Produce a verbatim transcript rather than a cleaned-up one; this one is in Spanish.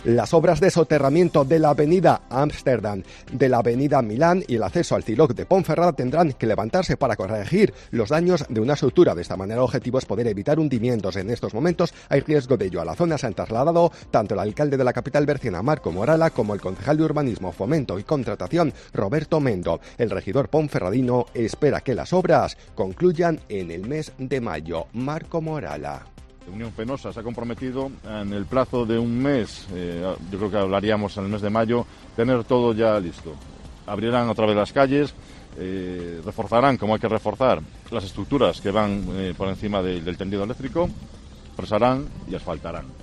Las obras de soterramiento de la avenida Ámsterdam, de la avenida Milán y el acceso al Ciloc de Ponferrada tendrán que levantarse para corregir los daños de una estructura. De esta manera el objetivo es poder evitar hundimientos. En estos momentos hay riesgo de ello. A la zona se han trasladado tanto el alcalde de la capital berciana, Marco Morala, como el concejal de Urbanismo, Fomento y Contratación, Roberto Mendo. El regidor ponferradino espera que las obras concluyan en el mes de mayo. Marco Morala. Unión Fenosa se ha comprometido en el plazo de un mes, eh, yo creo que hablaríamos en el mes de mayo, tener todo ya listo. Abrirán otra vez las calles, eh, reforzarán como hay que reforzar las estructuras que van eh, por encima de, del tendido eléctrico, fresarán y asfaltarán.